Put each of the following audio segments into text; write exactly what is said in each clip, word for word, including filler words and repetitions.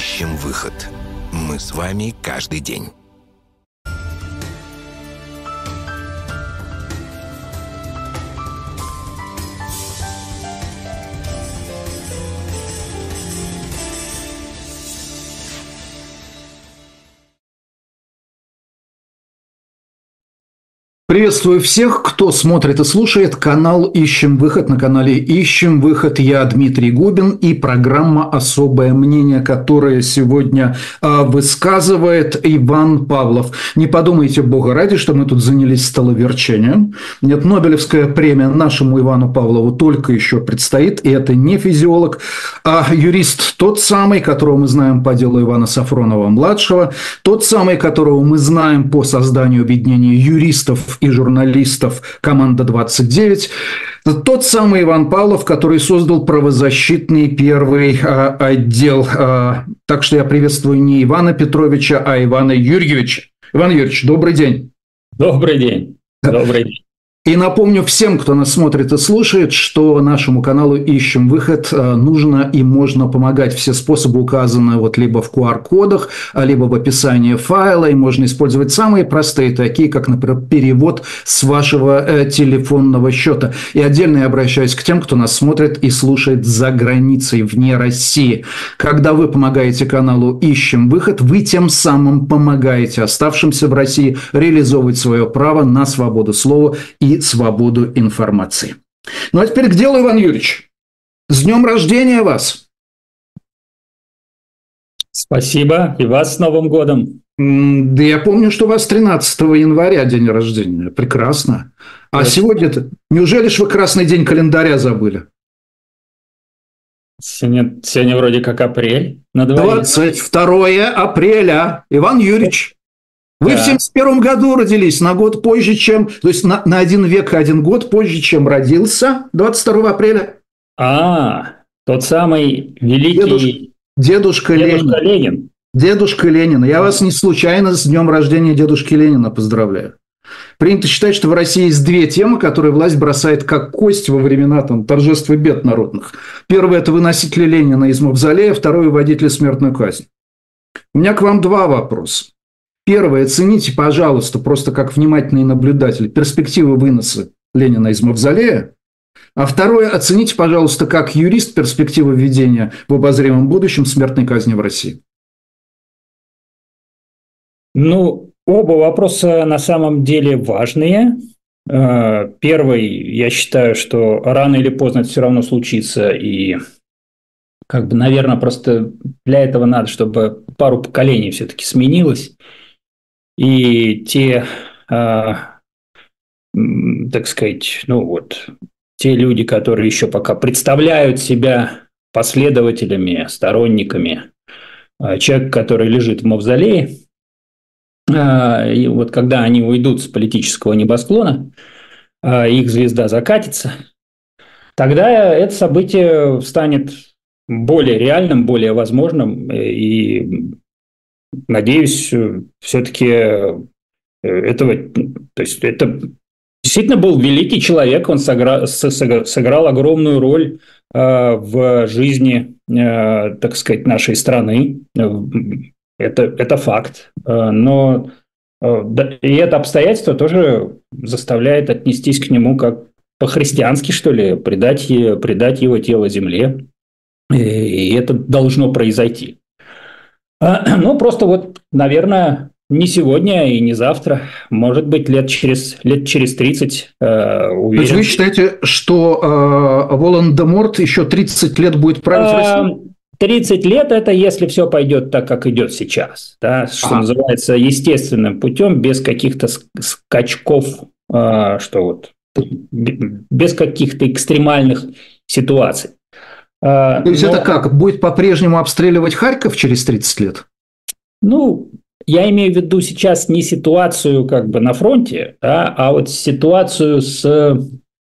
ищем выход. Мы с вами каждый день. Приветствую всех, кто смотрит и слушает канал «Ищем выход». На канале «Ищем выход» я Дмитрий Губин и программа «Особое мнение», которое сегодня э, высказывает Иван Павлов. Не подумайте, бога ради, что мы тут занялись столоверчением. Нет, Нобелевская премия нашему Ивану Павлову только еще предстоит, и это не физиолог, а юрист тот самый, которого мы знаем по делу Ивана Сафронова-младшего, тот самый, которого мы знаем по созданию объединения юристов и журналистов «Команда двадцать девять», тот самый Иван Павлов, который создал правозащитный первый а, отдел. А, так что я приветствую не Ивана Петровича, а Ивана Юрьевича. Иван Юрьевич, добрый день. Добрый день. Добрый день. И напомню всем, кто нас смотрит и слушает, что нашему каналу «Ищем выход» нужно и можно помогать. Все способы указаны вот либо в ку ар-кодах, либо в описании файла. И можно использовать самые простые, такие как, например, перевод с вашего э, телефонного счета. И отдельно я обращаюсь к тем, кто нас смотрит и слушает за границей, вне России. Когда вы помогаете каналу «Ищем выход», вы тем самым помогаете оставшимся в России реализовывать свое право на свободу слова и свободу информации. Ну а теперь к делу, Иван Юрьевич. С днем рождения вас! Спасибо. И вас с Новым годом. Да я помню, что у вас тринадцатого января день рождения. Прекрасно. А вот. Сегодня-то... Неужели ж вы красный день календаря забыли? Сегодня, сегодня вроде как апрель. На дворе. двадцать второе апреля. Иван Юрьевич. Вы да. в семьдесят первом году родились, на год позже, чем... То есть, на, на один век и один год позже, чем родился двадцать второго апреля. А, тот самый великий... Дедушка, дедушка, дедушка Ленин. Ленин. Дедушка Ленин. Я вас не случайно с днем рождения дедушки Ленина поздравляю. Принято считать, что в России есть две темы, которые власть бросает как кость во времена там, торжеств и бед народных. Первое – это выносители Ленина из мавзолея, второе – вводители смертную казнь. У меня к вам два вопроса. Первое. Оцените, пожалуйста, просто как внимательный наблюдатель, перспективы выноса Ленина из мавзолея. А второе. Оцените, пожалуйста, как юрист, перспективы введения в обозримом будущем смертной казни в России. Ну, оба вопроса на самом деле важные. Первый, я считаю, что рано или поздно это все равно случится, и как бы, наверное, просто для этого надо, чтобы пару поколений все-таки сменилось. И те, э, так сказать, ну вот, те люди, которые еще пока представляют себя последователями, сторонниками э, человека, который лежит в мавзолее, э, и вот когда они уйдут с политического небосклона, э, их звезда закатится, тогда это событие станет более реальным, более возможным, и надеюсь, все-таки этого, то есть это действительно был великий человек, он сыграл, сыграл огромную роль в жизни, так сказать, нашей страны. Это, это факт. Но и это обстоятельство тоже заставляет отнестись к нему как по-христиански, что ли, предать, предать его тело земле. И это должно произойти. Ну, просто вот, наверное, не сегодня и не завтра, может быть, лет через, лет через тридцать, э, уверен. То есть вы считаете, что э, Волан-де-Морт еще тридцать лет будет править Россию? тридцать лет – это если все пойдет так, как идет сейчас, да, что ага. называется, естественным путем, без каких-то скачков, э, что вот, без каких-то экстремальных ситуаций. То есть Но... это как? Будет по-прежнему обстреливать Харьков через тридцать лет? Ну, я имею в виду сейчас не ситуацию как бы на фронте, да, а вот ситуацию с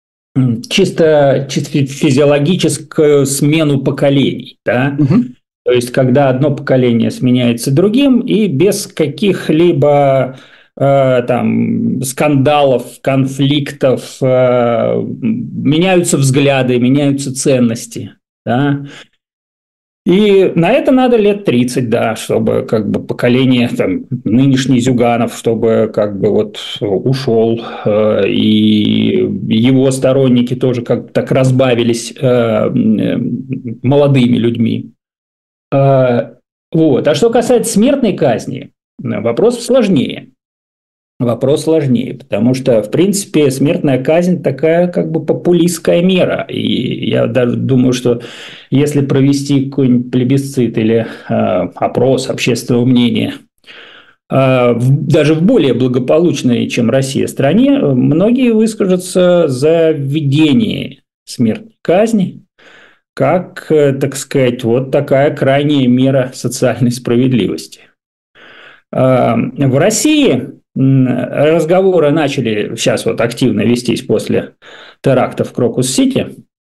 чисто, чисто физиологическую смену поколений. Да? Угу. То есть, когда одно поколение сменяется другим, и без каких-либо э, там, скандалов, конфликтов э, меняются взгляды, меняются ценности. Да? И на это надо лет тридцать, да, чтобы как бы поколение там, нынешний Зюганов, чтобы как бы вот ушел, э, и его сторонники тоже как-то так разбавились э, молодыми людьми. Э, вот. А что касается смертной казни, вопрос сложнее. Вопрос сложнее, потому что, в принципе, смертная казнь такая как бы популистская мера. И я даже думаю, что если провести какой-нибудь плебисцит или э, опрос общественного мнения, э, в, даже в более благополучной, чем Россия, стране, многие выскажутся за введение смертной казни как, э, так сказать, вот такая крайняя мера социальной справедливости. Э, в России разговоры начали сейчас вот активно вестись после терактов в Крокус-Сити.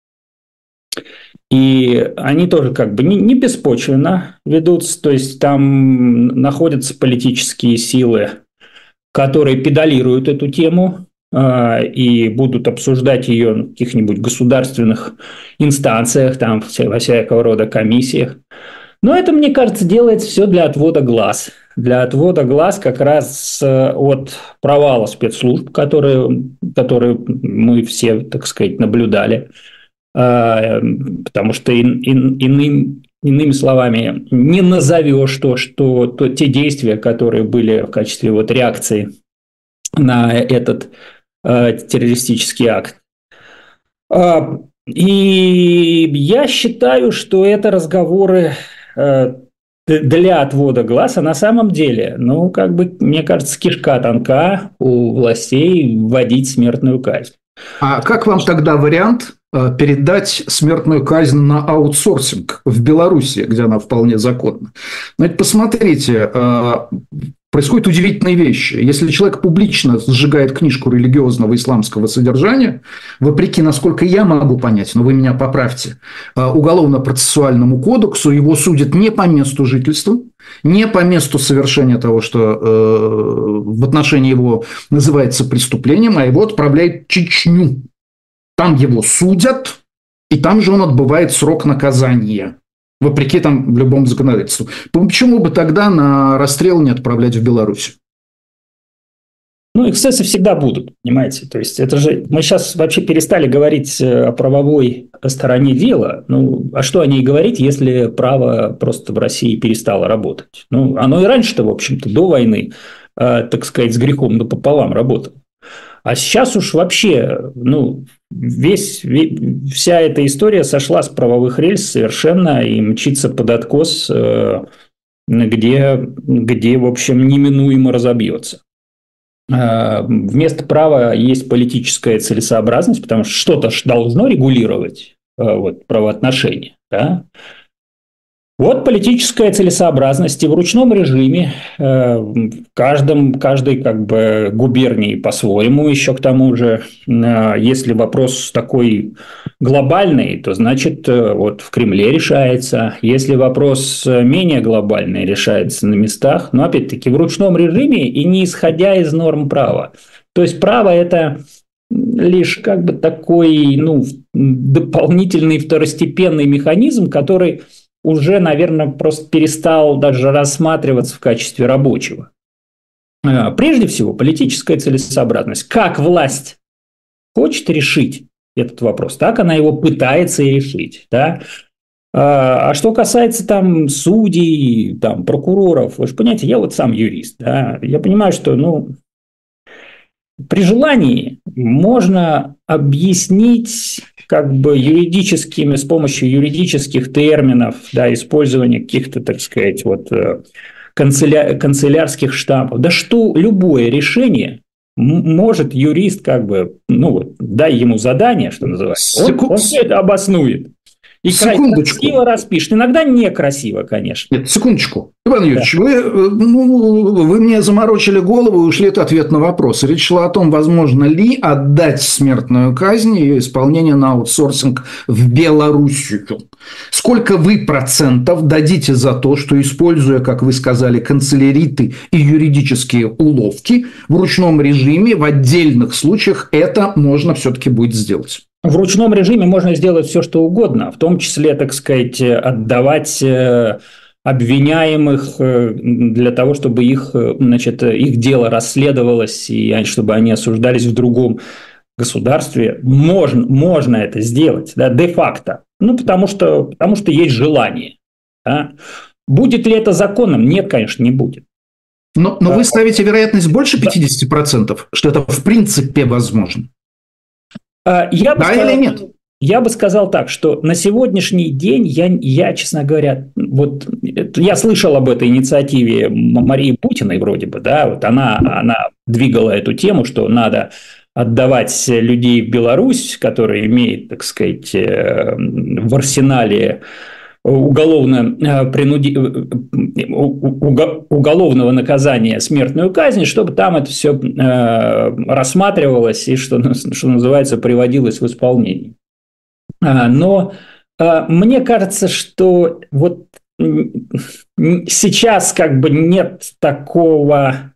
И они тоже как бы не, не беспочвенно ведутся. То есть там находятся политические силы, которые педалируют эту тему э, и будут обсуждать ее в каких-нибудь государственных инстанциях, там, во всякого рода комиссиях. Но это, мне кажется, делается все для отвода глаз. Для отвода глаз как раз от провала спецслужб, которые, которые мы все, так сказать, наблюдали. Потому что ин, ин, иным, иными словами не назовешь то, что то, те действия, которые были в качестве вот реакции на этот э, террористический акт. И я считаю, что это разговоры э, для отвода глаз, а на самом деле, ну, как бы, мне кажется, кишка тонка у властей вводить смертную казнь. А как вам тогда вариант передать смертную казнь на аутсорсинг в Беларуси, где она вполне законна? Значит, посмотрите, происходят удивительные вещи. Если человек публично сжигает книжку религиозного исламского содержания, вопреки, насколько я могу понять, но вы меня поправьте, уголовно-процессуальному кодексу его судят не по месту жительства, не по месту совершения того, что э, в отношении его называется преступлением, а его отправляют в Чечню. Там его судят, и там же он отбывает срок наказания. Вопреки там любому законодательству. Почему бы тогда на расстрел не отправлять в Беларусь? Ну, эксцессы всегда будут, понимаете. То есть, это же мы сейчас вообще перестали говорить о правовой стороне дела. Ну, а что о ней говорить, если право просто в России перестало работать? Ну, оно и раньше-то, в общем-то, до войны, э, так сказать, с грехом напополам работало. А сейчас уж вообще, ну, весь, вся эта история сошла с правовых рельс совершенно и мчится под откос, э, где, где, в общем, неминуемо разобьется. Вместо права есть политическая целесообразность, потому что что-то должно регулировать вот, правоотношения. Да? Вот политическая целесообразность и в ручном режиме в каждом, каждой как бы, губернии по-своему еще к тому же. Если вопрос такой глобальный, то значит вот в Кремле решается. Если вопрос менее глобальный, решается на местах, но опять-таки в ручном режиме и не исходя из норм права. То есть право – это лишь как бы такой ну, дополнительный второстепенный механизм, который уже, наверное, просто перестал даже рассматриваться в качестве рабочего. Прежде всего, политическая целесообразность. Как власть хочет решить этот вопрос, так она его пытается и решить. Да? А что касается там судей, там, прокуроров, вы же понимаете, я вот сам юрист. Да? Я понимаю, что ну, при желании можно объяснить как бы юридическими, с помощью юридических терминов, да, использования каких-то, так сказать, вот, канцеля, канцелярских штампов. Да что любое решение может юрист как бы, ну вот, дай ему задание, что называется, он, он все это обоснует. И красиво распишет. Иногда некрасиво, конечно. Нет, секундочку. Иван Юрьевич, да. вы, ну, вы мне заморочили голову и ушли от ответа на вопрос. Речь шла о том, возможно ли отдать смертную казнь и исполнение на аутсорсинг в Белоруссию. Сколько вы процентов дадите за то, что, используя, как вы сказали, канцеляриты и юридические уловки, в ручном режиме в отдельных случаях это можно все-таки будет сделать? В ручном режиме можно сделать все, что угодно, в том числе, так сказать, отдавать обвиняемых для того, чтобы их, значит, их дело расследовалось, и чтобы они осуждались в другом государстве. Можно, можно это сделать, да, де-факто. Ну, потому что, потому что есть желание. Да. Будет ли это законом? Нет, конечно, не будет. Но, но вы ставите вероятность больше пятидесяти процентов, что это в принципе возможно? Я бы да сказал, или нет? Я бы сказал так, что на сегодняшний день я, я, честно говоря, вот я слышал об этой инициативе Марии Путиной вроде бы, да, вот она, она двигала эту тему, что надо отдавать людей в Беларусь, которые имеют, так сказать, в арсенале уголовно принуди... уголовного наказания смертную казнь, чтобы там это все рассматривалось и, что, что называется, приводилось в исполнение. Но мне кажется, что вот сейчас как бы нет такого,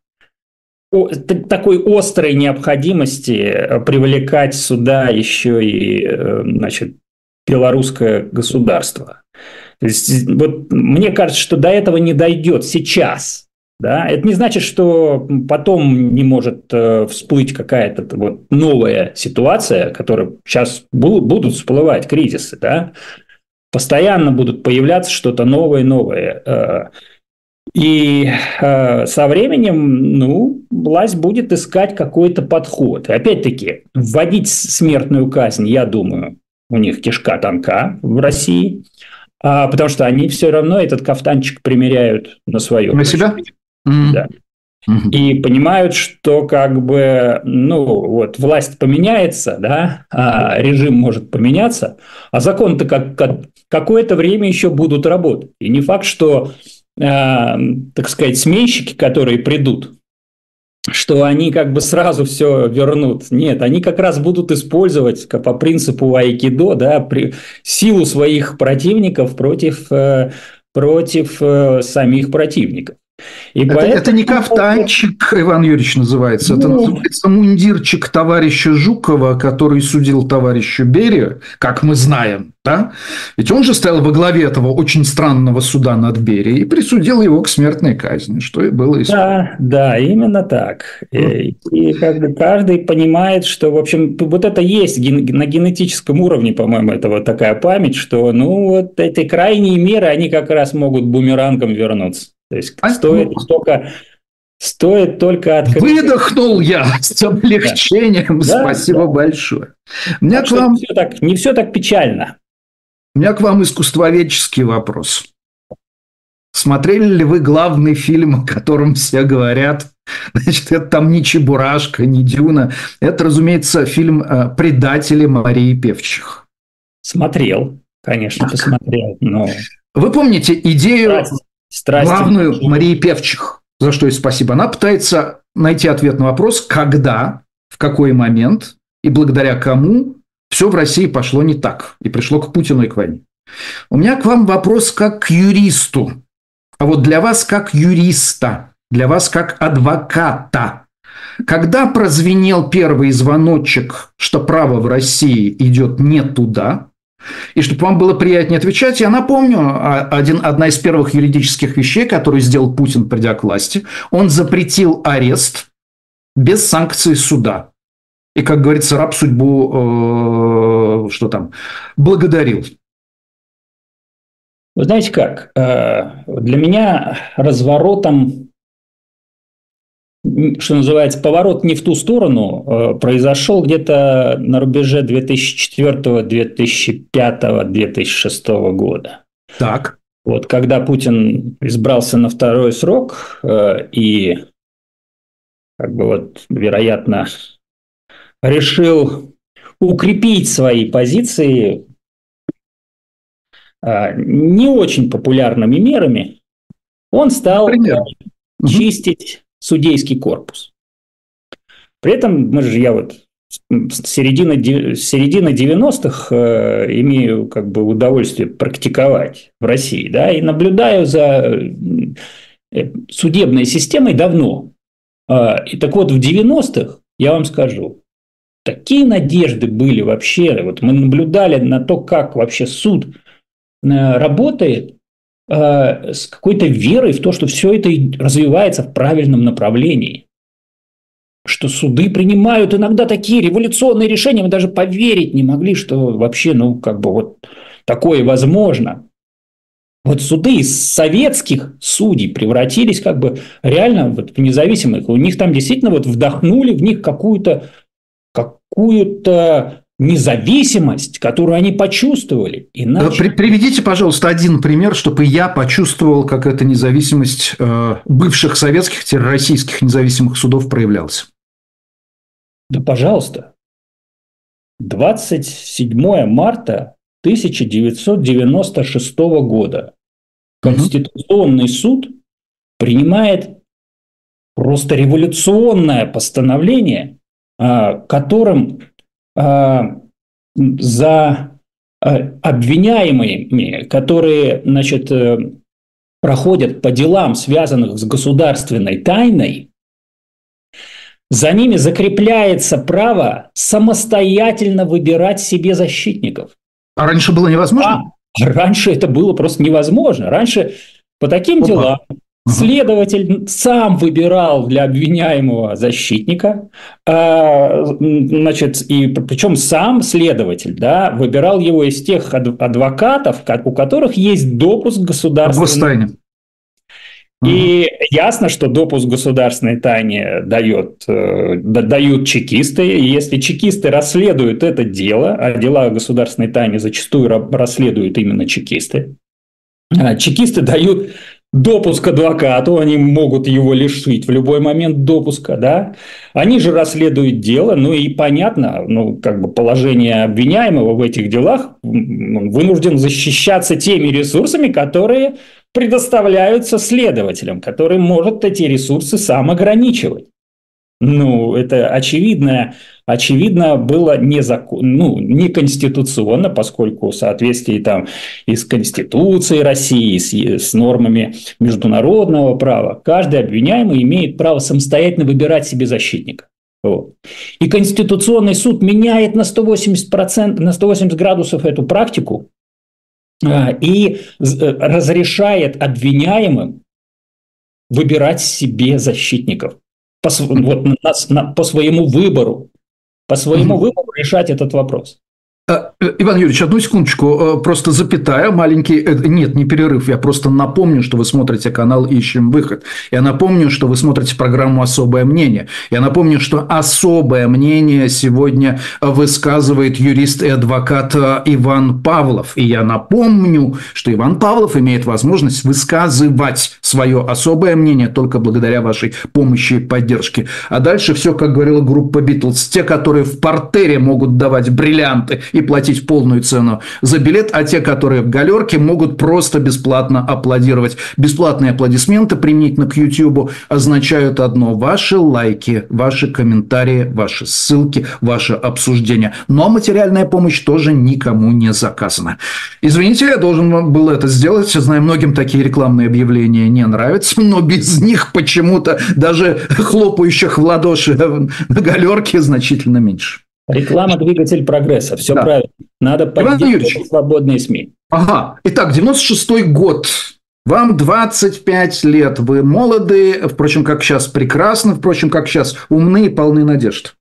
такой острой необходимости привлекать сюда еще и, значит, белорусское государство. То есть, вот мне кажется, что до этого не дойдет сейчас. Да? Это не значит, что потом не может э, всплыть какая-то вот новая ситуация, которая сейчас будут, будут всплывать кризисы. Да? Постоянно будут появляться что-то новое, новое. Э, и э, со временем, ну, власть будет искать какой-то подход. И опять-таки, вводить смертную казнь, я думаю, у них кишка тонка в России, а, потому что они все равно этот кафтанчик примеряют на свое. На себя? Да. Mm-hmm. И понимают, что как бы, ну, вот власть поменяется, да, а режим может поменяться, а законы-то как, как, какое-то время еще будут работать. И не факт, что, э, так сказать, сменщики, которые придут, что они как бы сразу все вернут. Нет, они как раз будут использовать по принципу айкидо, да, при, силу своих противников против, э, против э, самих противников. И это, поэтому... это не кафтанчик, Иван Юрьевич, называется. Ну... Это называется мундирчик товарища Жукова, который судил товарища Берию, как мы знаем. Да? Ведь он же стоял во главе этого очень странного суда над Берией и присудил его к смертной казни, что и было Да, история. да, именно так. И, и как бы каждый понимает, что, в общем, вот это есть ген, на генетическом уровне, по-моему, это вот такая память, что, ну, вот эти крайние меры, они как раз могут бумерангом вернуться. То есть а стоит ну, только, стоит только открыть. Выдохнул я с облегчением. Да. Спасибо да, большое. У меня так к вам... не, все так, не все так печально. У меня к вам искусствоведческий вопрос. Смотрели ли вы главный фильм, о котором все говорят? Значит, это там не Чебурашка, не Дюна. Это, разумеется, фильм «Предатели» Марии Певчих. Смотрел, конечно, посмотрел. Но... Вы помните идею... Страсть. Страсти. Главную Марии Певчих, за что ей спасибо. Она пытается найти ответ на вопрос, когда, в какой момент и благодаря кому все в России пошло не так и пришло к Путину и к войне. У меня к вам вопрос как к юристу. А вот для вас как юриста, для вас как адвоката. Когда прозвенел первый звоночек, что право в России идет не туда, и чтобы вам было приятнее отвечать, я напомню, один, одна из первых юридических вещей, которую сделал Путин, придя к власти, он запретил арест без санкций суда. И, как говорится, раб судьбу, э, что там, благодарил. Вы знаете как, для меня разворотом, что называется, поворот не в ту сторону произошел где-то на рубеже две тысячи четвёртого, две тысячи пятого, две тысячи шестого года. Так. Вот когда Путин избрался на второй срок и, как бы вот, вероятно, решил укрепить свои позиции не очень популярными мерами, он стал Например? чистить судейский корпус. При этом мы же, я вот с середины, с середины девяностых э, имею как бы удовольствие практиковать в России, да, и наблюдаю за судебной системой давно. Э, и так вот, в девяностых, я вам скажу, такие надежды были вообще. Вот мы наблюдали на то, как вообще суд работает, с какой-то верой в то, что все это развивается в правильном направлении. Что суды принимают иногда такие революционные решения, мы даже поверить не могли, что вообще, ну, как бы вот такое возможно. Вот суды из советских судей превратились как бы реально вот в независимых. У них там действительно вот вдохнули в них какую-то, какую-то независимость, которую они почувствовали. Иначе... При, приведите, пожалуйста, один пример, чтобы я почувствовал, как эта независимость э, бывших советских, российских независимых судов проявлялась. Да, пожалуйста. двадцать седьмое марта тысяча девятьсот девяносто шестого года Конституционный суд принимает просто революционное постановление, которым за обвиняемыми, которые, значит, проходят по делам, связанных с государственной тайной, за ними закрепляется право самостоятельно выбирать себе защитников. А раньше было невозможно? А раньше это было просто невозможно. Раньше по таким Опа. делам следователь сам выбирал для обвиняемого защитника, значит, и причем сам следователь, да, выбирал его из тех адвокатов, у которых есть допуск к государственной. И ясно, что допуск к государственной тайне дает, дают чекисты. И если чекисты расследуют это дело, а дела о государственной тайне зачастую расследуют именно чекисты, чекисты дают допуск к адвокату, они могут его лишить в любой момент допуска, да. Они же расследуют дело, ну и понятно, ну как бы положение обвиняемого в этих делах, вынужден защищаться теми ресурсами, которые предоставляются следователям, который может эти ресурсы сам ограничивать. Ну, это очевидно, очевидно было незакон, ну, неконституционно, поскольку в соответствии там и с Конституцией России, с, с нормами международного права, каждый обвиняемый имеет право самостоятельно выбирать себе защитника. Вот. И Конституционный суд меняет на сто восемьдесят процентов, на сто восемьдесят градусов эту практику и разрешает обвиняемым выбирать себе защитников по, вот, на, на, по своему выбору, по своему mm-hmm. выбору решать этот вопрос. Иван Юрьевич, одну секундочку, просто запятая, маленький, нет, не перерыв, я просто напомню, что вы смотрите канал «Ищем выход». Я напомню, что вы смотрите программу «Особое мнение». Я напомню, что особое мнение сегодня высказывает юрист и адвокат Иван Павлов. И я напомню, что Иван Павлов имеет возможность высказывать свое особое мнение только благодаря вашей помощи и поддержке. А дальше все, как говорила группа «Битлз», те, которые в партере могут давать бриллианты и платить полную цену за билет, а те, которые в галерке, могут просто бесплатно аплодировать. Бесплатные аплодисменты применительно к YouTube означают одно: ваши лайки, ваши комментарии, ваши ссылки, ваше обсуждение. Но материальная помощь тоже никому не заказана. Извините, я должен был это сделать. Знаю, многим такие рекламные объявления не нравятся, но без них почему-то даже хлопающих в ладоши на галерке значительно меньше. Реклама – двигатель прогресса. Все да. правильно. Надо поддерживать свободные СМИ. Ага. Итак, девяносто шестой год. Вам двадцать пять лет. Вы молоды, впрочем, как сейчас прекрасно, впрочем, как сейчас умны и полны надежд.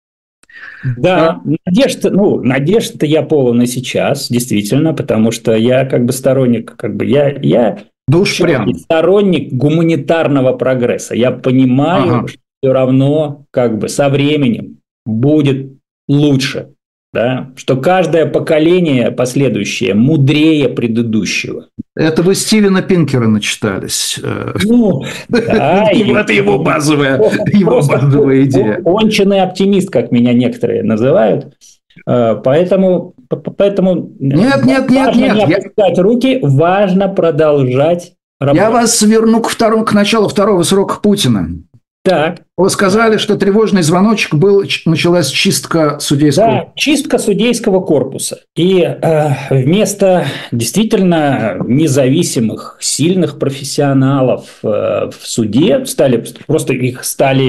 Да, а? надежда, ну, надежд-то я полон и сейчас, действительно, потому что я как бы сторонник, как бы я, я да уж прям. сторонник гуманитарного прогресса. Я понимаю, ага. что все равно как бы со временем будет лучше, да? Что каждое поколение последующее мудрее предыдущего. Это вы Стивена Пинкера начитались. Ну, да, это его базовая, его базовая идея. Конченый оптимист, как меня некоторые называют. Поэтому, поэтому нет, нет, нет, важно нет. не опускать руки, важно продолжать работать. Я вас верну к, второму, к началу второго срока Путина. Так. Вы сказали, что тревожный звоночек был, началась чистка судейского. Да, чистка судейского корпуса. И э, вместо действительно независимых, сильных профессионалов э, в суде стали просто их стали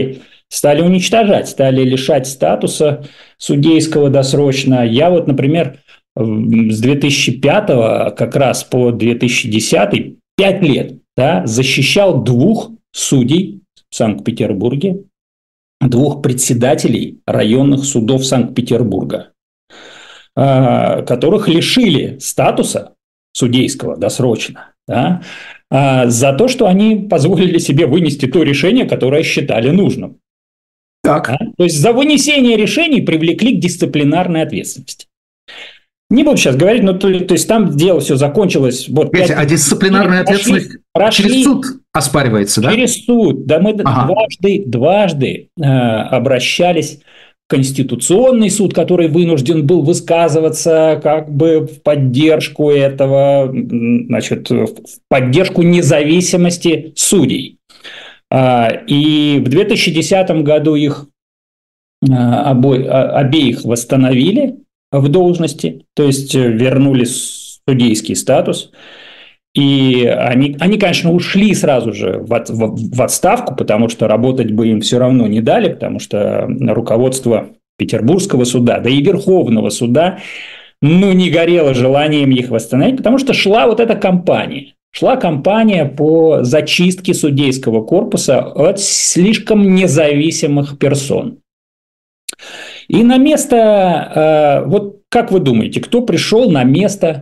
стали уничтожать, стали лишать статуса судейского досрочно. Я вот, например, с две тысячи пятого как раз по две тысячи десятый, пять лет, да, защищал двух судей в Санкт-Петербурге, двух председателей районных судов Санкт-Петербурга, которых лишили статуса судейского досрочно, да, за то, что они позволили себе вынести то решение, которое считали нужным. Так. Да? То есть за вынесение решений привлекли к дисциплинарной ответственности. Не буду сейчас говорить, но то, то есть там дело все закончилось. Вот, Видите, а дисциплинарная ответственность прошли, через суд оспаривается, да? Через суд. Да, мы ага. дважды, дважды э, обращались в Конституционный суд, который вынужден был высказываться как бы в поддержку этого, значит, в поддержку независимости судей. А, и в две тысячи десятом году их а, обо, а, обеих восстановили в должности, то есть вернули судейский статус. И они, они, конечно, ушли сразу же в, от, в, в отставку, потому что работать бы им все равно не дали, потому что руководство Петербургского суда, да и Верховного суда, ну, не горело желанием их восстановить, потому что шла вот эта кампания. Шла кампания по зачистке судейского корпуса от слишком независимых персон. И на место, вот как вы думаете, кто пришел на место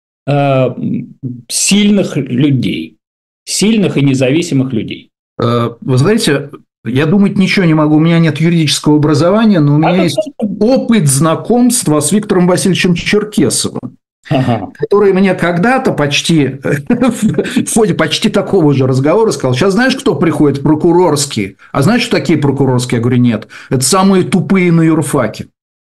сильных людей, сильных и независимых людей? Вы знаете, я думать ничего не могу, у меня нет юридического образования, но у меня а есть это... опыт знакомства с Виктором Васильевичем Черкесовым, ага. который мне когда-то почти, в ходе почти такого же разговора сказал: сейчас знаешь, кто приходит прокурорские? А знаешь, что такие прокурорские? Я говорю, нет, это самые тупые на юрфаке.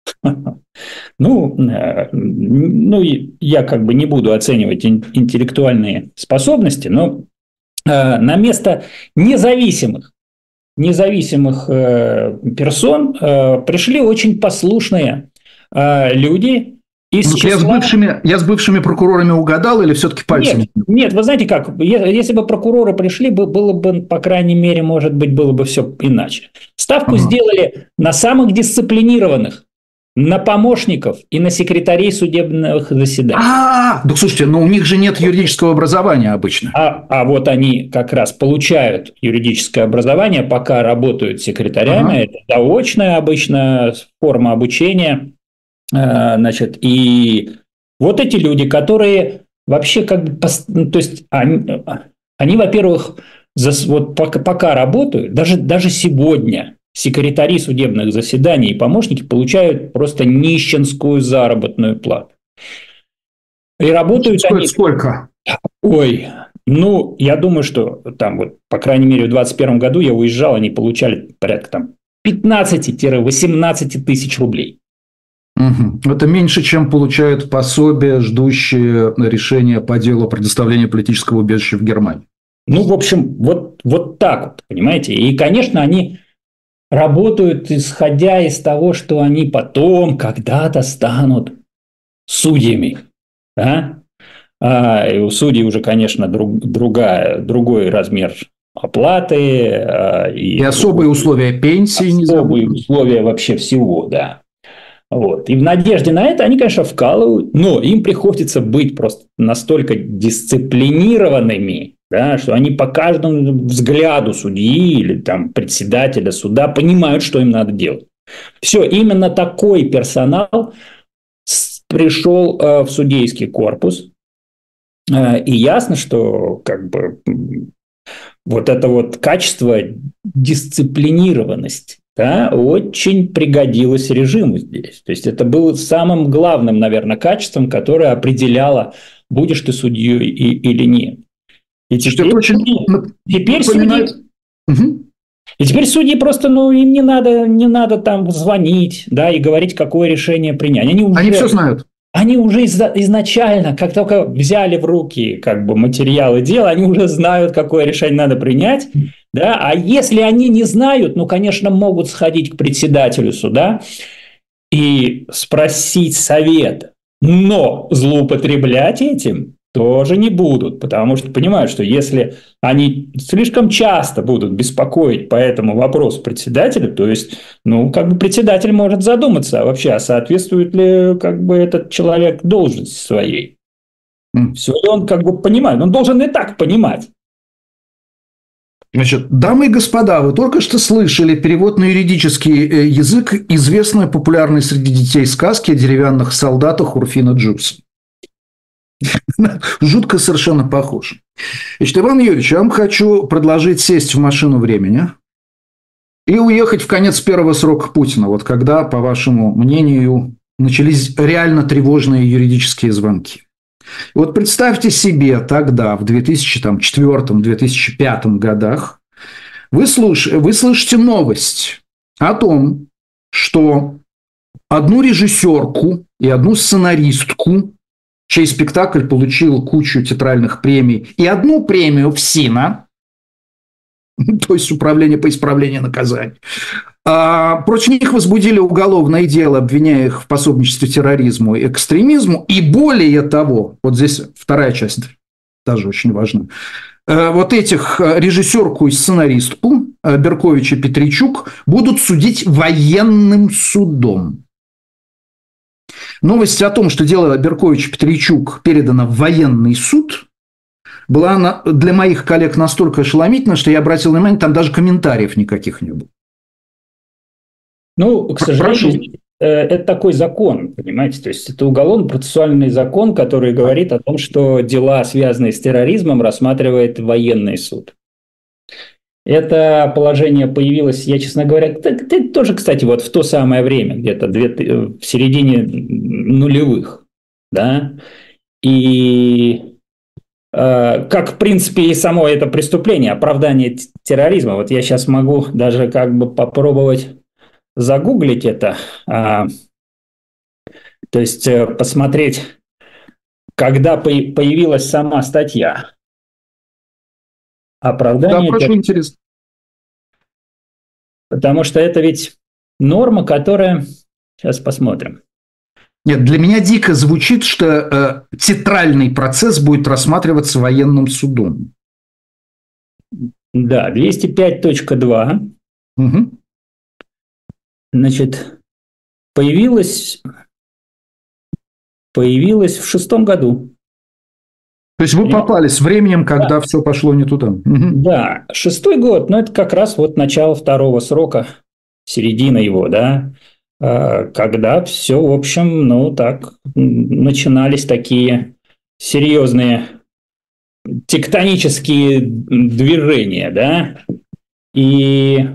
Ну, ну, я как бы не буду оценивать интеллектуальные способности, но на место независимых, независимых персон пришли очень послушные люди. Из числа... я, с бывшими, я с бывшими прокурорами угадал или все-таки пальцем? Нет, нет, вы знаете как, если бы прокуроры пришли, было бы, по крайней мере, может быть, было бы все иначе. Ставку ага. сделали на самых дисциплинированных, на помощников и на секретарей судебных заседаний. А, да слушайте, но у них же нет юридического образования обычно. А, а вот они как раз получают юридическое образование, пока работают секретарями. Ага. Это заочная обычно форма обучения. Значит, и вот эти люди, которые вообще как бы, то есть они, они во-первых, за, вот пока, пока работают, даже, даже сегодня секретари судебных заседаний и помощники получают просто нищенскую заработную плату. И работают сколько, они... Сколько? Ой, ну, я думаю, что там вот, по крайней мере, в двадцать первом году я уезжал, они получали порядка там пятнадцать-восемнадцать тысяч рублей. Угу. Это меньше, чем получают пособия, ждущие решения по делу предоставления политического убежища в Германии. Ну, в общем, вот, вот так вот, понимаете. И, конечно, они работают, исходя из того, что они потом когда-то станут судьями. Да? А, и у судей уже, конечно, друг, другая, другой размер оплаты. А, и, и особые условия пенсии. Особые условия вообще всего, да. Вот. И в надежде на это они, конечно, вкалывают, но им приходится быть просто настолько дисциплинированными, да, что они по каждому взгляду судьи или там, председателя суда понимают, что им надо делать. Все, именно такой персонал пришел э, в судейский корпус, э, и ясно, что как бы, вот это вот качество дисциплинированности, да, очень пригодилось режиму здесь. То есть это было самым главным, наверное, качеством, которое определяло, будешь ты судьей или нет. И теперь, очень... теперь судьи... Угу. И теперь судьи просто, ну, им не надо, не надо там звонить, да, и говорить, какое решение принять. Они, уже, они все знают. Они уже из- изначально, как только взяли в руки как бы материалы дела, они уже знают, какое решение надо принять. Да? А если они не знают, ну, конечно, могут сходить к председателю суда и спросить совета. Но злоупотреблять этим тоже не будут, потому что понимают, что если они слишком часто будут беспокоить по этому вопросу председателя, то есть, ну, как бы председатель может задуматься вообще, а соответствует ли как бы этот человек должности своей. Mm. Все ли он как бы понимает? Он должен и так понимать. Значит, дамы и господа, вы только что слышали перевод на юридический язык известной популярной среди детей сказки о деревянных солдатах Урфина Джюса. Жутко совершенно похож. Значит, Иван Юрьевич, я вам хочу предложить сесть в машину времени и уехать в конец первого срока Путина, вот когда, по вашему мнению, начались реально тревожные юридические звонки. И вот представьте себе тогда, в две тысячи четвёртом - две тысячи пятом годах, вы, слуш... вы слышите новость о том, что одну режиссерку и одну сценаристку, чей спектакль получил кучу театральных премий, и одну премию в СИНА, то есть Управление по исправлению наказаний, против них возбудили уголовное дело, обвиняя их в пособничестве терроризму и экстремизму. И более того, вот здесь вторая часть даже очень важна, вот этих режиссерку и сценаристку Беркович и Петричук будут судить военным судом. Новость о том, что дело Беркович и Петричук передано в военный суд, была для моих коллег настолько ошеломительна, что я обратил внимание, там даже комментариев никаких не было. Ну, к сожалению, Прошу. Это такой закон, понимаете, то есть это уголовно-процессуальный закон, который говорит о том, что дела, связанные с терроризмом, рассматривает военный суд. Это положение появилось, я, честно говоря, это тоже, кстати, вот в то самое время, где-то в середине нулевых, да, и как, в принципе, и само это преступление, оправдание терроризма. Вот я сейчас могу даже как бы попробовать загуглить это, а, то есть посмотреть, когда появилась сама статья. Оправдание. Да, прошу, интересно. Потому что это ведь норма, которая... Сейчас посмотрим. Нет, для меня дико звучит, что э, театральный процесс будет рассматриваться военным судом. Да, двести пять точка два. Угу. Значит, появилась, появилась в шестом году. То есть вы попали с временем, когда да. все пошло не туда. Угу. Да, шестой год, но это как раз вот начало второго срока, середина его, да, когда все, в общем, ну так, начинались такие серьезные тектонические движения, да, и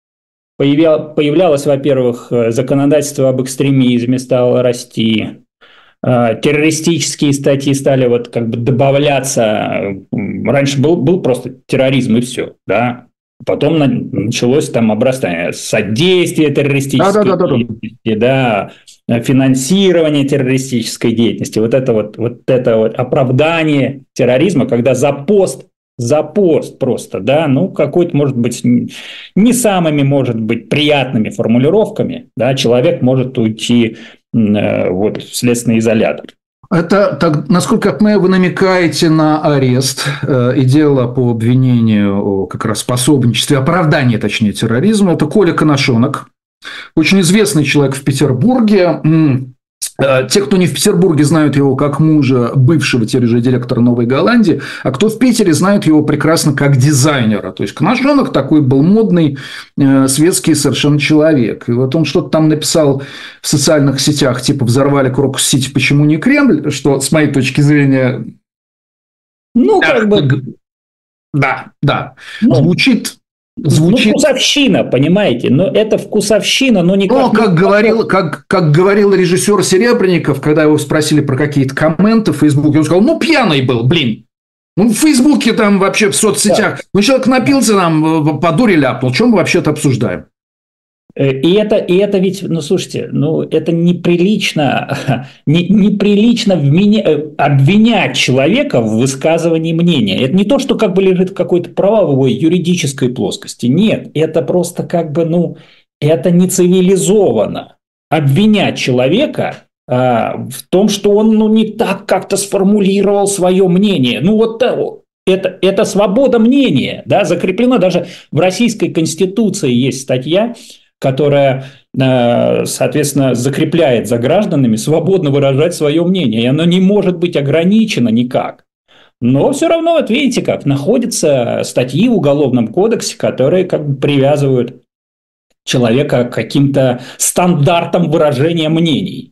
появлялось, во-первых, законодательство об экстремизме стало расти, террористические статьи стали вот как бы добавляться. Раньше был, был просто терроризм и все, да. Потом началось там обрастание содействия террористической да, да, да, деятельности, да, да, финансирование террористической деятельности. Вот это вот, вот это вот оправдание терроризма, когда за пост За пост просто, да, ну, какой-то, может быть, не самыми, может быть, приятными формулировками, да, человек может уйти э, вот, в следственный изолятор. Это, так, насколько я понимаю, вы намекаете на арест э, и дело по обвинению о как раз пособничестве, оправдании, точнее, терроризма. Это Коля Коношенок, очень известный человек в Петербурге. Те, кто не в Петербурге, знают его как мужа бывшего теледиректора «Новой Голландии», а кто в Питере, знают его прекрасно как дизайнера. То есть Коношенок такой был модный, светский совершенно человек. И вот он что-то там написал в социальных сетях, типа «Взорвали Крокус-Сити, почему не Кремль?», что, с моей точки зрения... Ну, как бы... Да, да. Ну... Звучит... Звучит... Ну, вкусовщина, понимаете, но это вкусовщина, но никак... Ну, как не... говорил, как, как говорил режиссер Серебренников, когда его спросили про какие-то комменты в Фейсбуке, он сказал, ну, пьяный был, блин. Ну, в Фейсбуке там вообще, в соцсетях. Да. Ну, человек напился, нам по дуре ляпнул. Чем мы вообще-то обсуждаем? И это, и это ведь, ну, слушайте, ну, это неприлично, не, неприлично вменя, обвинять человека в высказывании мнения. Это не то, что как бы лежит в какой-то правовой, юридической плоскости. Нет, это просто как бы, ну, это не цивилизованно. Обвинять человека в том, что он ну, не так как-то сформулировал свое мнение. Ну, вот это, это свобода мнения, да, закреплено даже в Российской Конституции есть статья, которая, соответственно, закрепляет за гражданами свободно выражать свое мнение, и оно не может быть ограничено никак. Но все равно, вот видите как, находятся статьи в Уголовном кодексе, которые как бы привязывают человека к каким-то стандартам выражения мнений.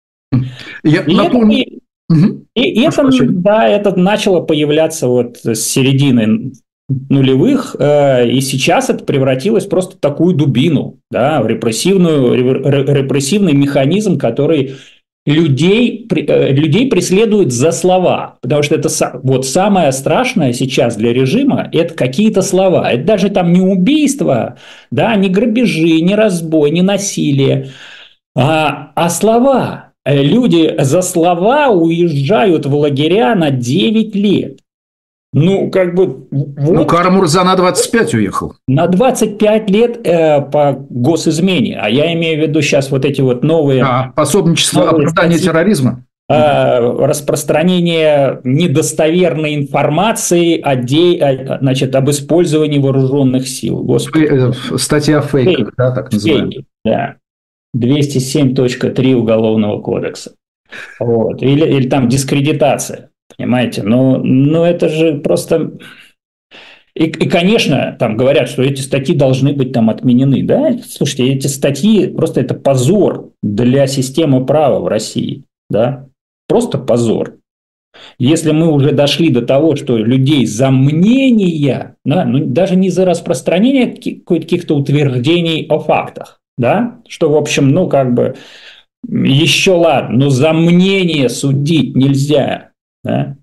Я и напомню... это, угу. и, и это, да, это начало появляться вот с середины нулевых, э, и сейчас это превратилось просто в такую дубину, да, в репрессивную, репрессивный механизм, который людей, людей преследует за слова, потому что это вот самое страшное сейчас для режима – это какие-то слова, это даже там не убийство, да, не грабежи, не разбой, не насилие, а, а слова. Люди за слова уезжают в лагеря на девять лет. Ну, как бы... Вот, ну, Кара-Мурза на двадцать пять уехал. На двадцать пять лет э, по госизмене. А я имею в виду сейчас вот эти вот новые... А, пособничество, оправдание терроризма. Э, распространение недостоверной информации о де... значит, об использовании вооруженных сил. Господи. Статья о фейках, Фейк. Да, так называемая. Фейки, да. двести семь точка три Уголовного кодекса. Вот. Или, или там дискредитация. Понимаете? Но, но это же просто... И, и, конечно, там говорят, что эти статьи должны быть там отменены. Да? Слушайте, эти статьи просто это позор для системы права в России. Да? Просто позор. Если мы уже дошли до того, что людей за мнения, да, ну, даже не за распространение каких-то утверждений о фактах, да, что, в общем, ну, как бы, еще ладно, но за мнение судить нельзя. Да?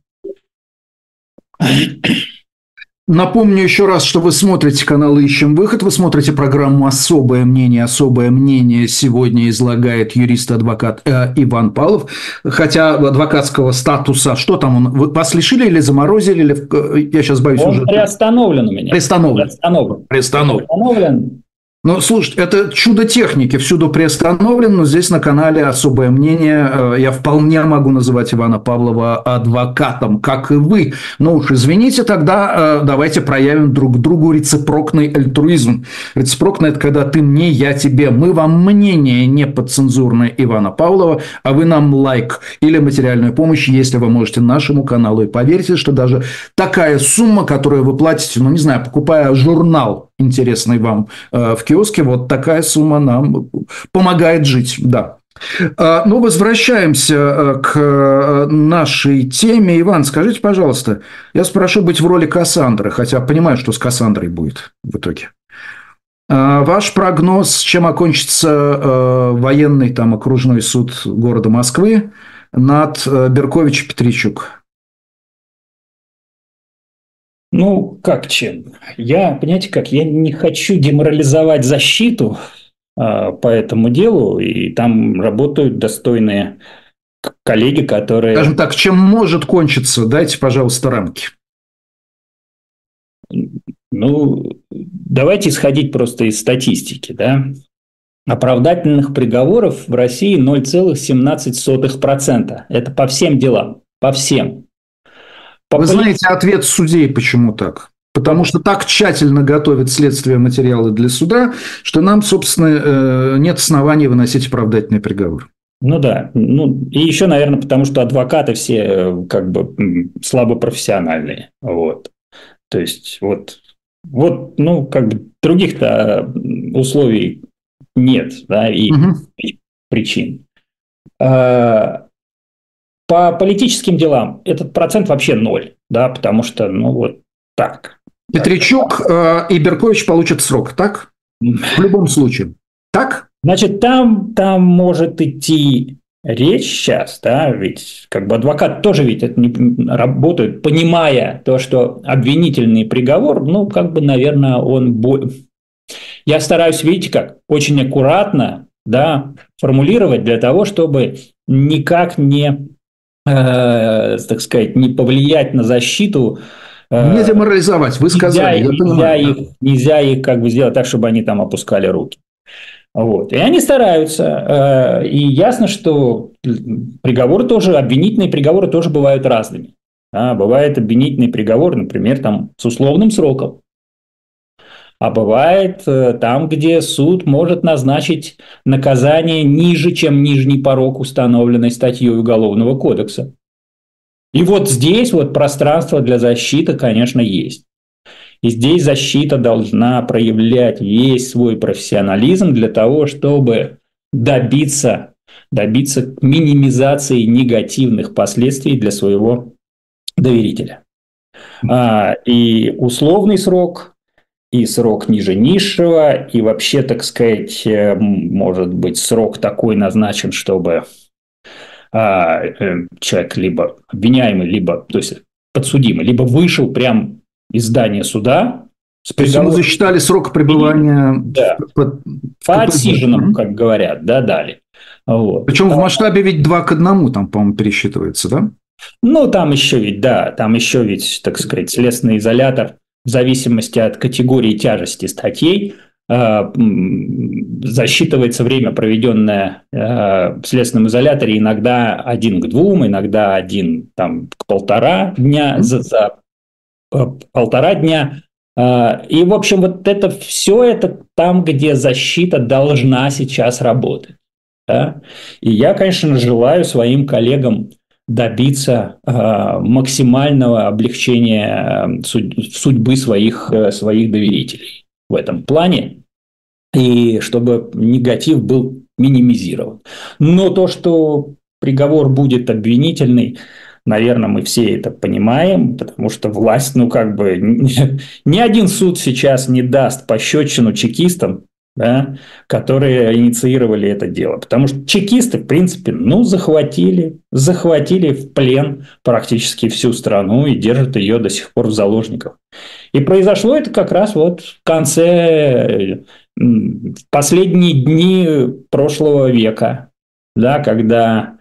Напомню еще раз, что вы смотрите канал «Ищем выход», вы смотрите программу «Особое мнение». «Особое мнение» сегодня излагает юрист-адвокат э, Иван Павлов, хотя адвокатского статуса, что там он, вас лишили или заморозили, или, я сейчас боюсь он уже... Он приостановлен у меня. Приостановлен. Приостановлен. Приостановлен. Приостановлен. Ну, слушайте, это чудо техники, всюду приостановлен, но здесь на канале «Особое мнение» я вполне могу называть Ивана Павлова адвокатом, как и вы. Но уж извините, тогда давайте проявим друг другу рецепрокный альтруизм. Рецепрокный – это когда ты мне, я тебе. Мы вам мнение неподцензурное Ивана Павлова, а вы нам лайк или материальную помощь, если вы можете, нашему каналу. И поверьте, что даже такая сумма, которую вы платите, ну, не знаю, покупая журнал, интересный вам э, в киоске, вот такая сумма нам помогает жить, да. Э, ну, возвращаемся к нашей теме. Иван, скажите, пожалуйста, я спрошу быть в роли Кассандры, хотя понимаю, что с Кассандрой будет в итоге. Э, ваш прогноз, чем окончится э, военный там окружной суд города Москвы над э, Беркович и Петричук? Ну, как чем? Я, понимаете как, я не хочу деморализовать защиту а, по этому делу, и там работают достойные коллеги, которые... Скажем так, чем может кончиться? Дайте, пожалуйста, рамки. Ну, давайте исходить просто из статистики, да. Оправдательных приговоров в России ноль целых семнадцать сотых процента. Это по всем делам, по всем. Вы знаете ответ судей, почему так? Потому что так тщательно готовят следствие материалы для суда, что нам, собственно, нет оснований выносить оправдательный приговор. Ну да. Ну, и еще, наверное, потому что адвокаты все как бы слабо профессиональные. Вот. То есть, вот, вот ну, как бы других-то условий нет, да, и угу. причин. По политическим делам этот процент вообще ноль, да, потому что, ну, вот так. Петричук э, и Беркович получат срок, так? В любом случае. Так? Значит, там, там может идти речь сейчас, да, ведь как бы адвокат тоже ведь это не работает, понимая то, что обвинительный приговор, ну, как бы, наверное, он... Бо... Я стараюсь, видите как, очень аккуратно, да, формулировать для того, чтобы никак не... так сказать, не повлиять на защиту. Не деморализовать, вы сказали. Нельзя, я нельзя, их, нельзя их как бы сделать так, чтобы они там опускали руки. Вот. И они стараются. И ясно, что приговоры тоже, обвинительные приговоры тоже бывают разными. Да, бывает обвинительный приговор, например, там, с условным сроком. А бывает там, где суд может назначить наказание ниже, чем нижний порог, установленный статьей Уголовного кодекса. И вот здесь вот пространство для защиты, конечно, есть. И здесь защита должна проявлять весь свой профессионализм для того, чтобы добиться, добиться минимизации негативных последствий для своего доверителя. А, и условный срок, и срок ниже низшего, и вообще, так сказать, может быть, срок такой назначен, чтобы а, человек либо обвиняемый, либо, то есть подсудимый, либо вышел прям из здания суда. То есть мы засчитали срок пребывания да. под, по отсиженному, как говорят, да, дали. Вот. Причем в масштабе ведь два к одному там, по-моему, пересчитывается, да? Ну, там еще ведь, да, там еще ведь, так сказать, следственный изолятор в зависимости от категории тяжести статей засчитывается время, проведенное в следственном изоляторе, иногда один к двум, иногда один там, к полтора дня, за, за полтора дня. И, в общем, вот это все это там, где защита должна сейчас работать. Да? И я, конечно, желаю своим коллегам добиться максимального облегчения судьбы своих, своих доверителей в этом плане, и чтобы негатив был минимизирован. Но то, что приговор будет обвинительный, наверное, мы все это понимаем, потому что власть, ну, как бы, ни один суд сейчас не даст пощечину чекистам, да, которые инициировали это дело. Потому что чекисты, в принципе, ну, захватили, захватили в плен практически всю страну и держат ее до сих пор в заложниках. И произошло это как раз вот в конце, в последние дни прошлого века, да, когда,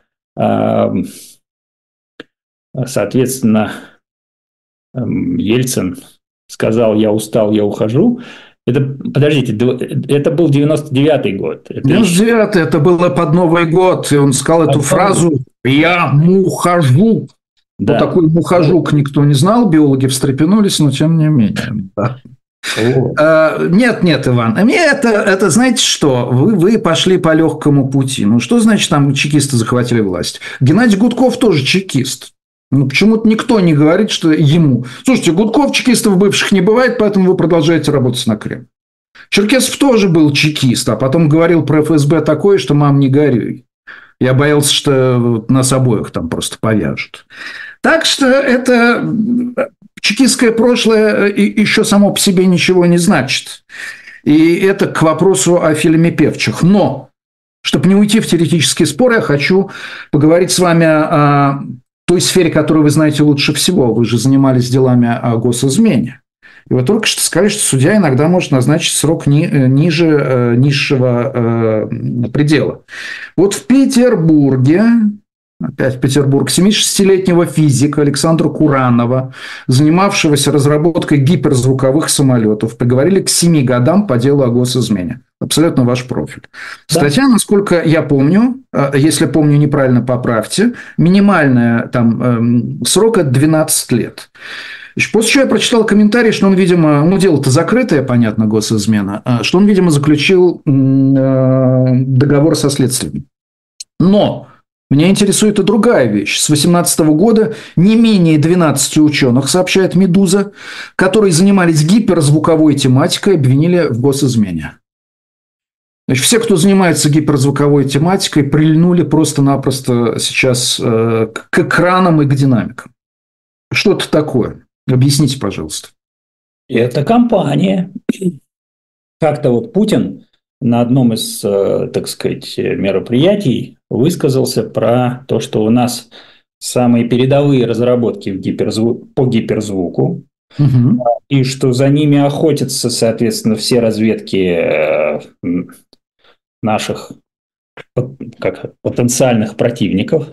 соответственно, Ельцин сказал: «Я устал, я ухожу». Это, подождите, это был девяносто девятый год. девяносто девятый, это было под Новый год, и он сказал эту фразу «я мухожук». Да. Вот такой мухожук никто не знал, биологи встрепенулись, но тем не менее. Да. Нет, нет, Иван, это, это знаете что, вы, вы пошли по легкому пути. Ну, что значит там чекисты захватили власть? Геннадий Гудков тоже чекист. Ну, почему-то никто не говорит, что ему. Слушайте, Гудков чекистов бывших не бывает, поэтому вы продолжаете работать на Кремль. Черкесов тоже был чекист, а потом говорил про эф эс бэ такое, что мам, не горюй. Я боялся, что нас обоих там просто повяжут. Так что это чекистское прошлое еще само по себе ничего не значит. И это к вопросу о фильме «Певчих». Но, чтобы не уйти в теоретический спор, я хочу поговорить с вами о той сфере, которую вы знаете лучше всего. Вы же занимались делами о госизмене. И вы только что сказали, что судья иногда может назначить срок ни, ниже низшего э, предела. Вот в Петербурге, опять Петербург, семидесятишестилетнего физика Александра Куранова, занимавшегося разработкой гиперзвуковых самолетов, приговорили к семи годам по делу о госизмене. Абсолютно ваш профиль. Да. Статья, насколько я помню, если помню неправильно, поправьте, минимальная там срок – это двенадцать лет. После чего я прочитал комментарий, что он, видимо, ну, дело-то закрытое, понятно, госизмена, что он, видимо, заключил договор со следствием. Но меня интересует и другая вещь. С две тысячи восемнадцатого года не менее двенадцати ученых, сообщает «Медуза», которые занимались гиперзвуковой тематикой, обвинили в госизмене. Значит, все, кто занимается гиперзвуковой тематикой, прильнули просто-напросто сейчас к экранам и к динамикам. Что это такое? Объясните, пожалуйста. Это компания. Как-то вот Путин на одном из, так сказать, мероприятий высказался про то, что у нас самые передовые разработки в гиперзвук, по гиперзвуку, угу. И что за ними охотятся, соответственно, все разведки наших как, потенциальных противников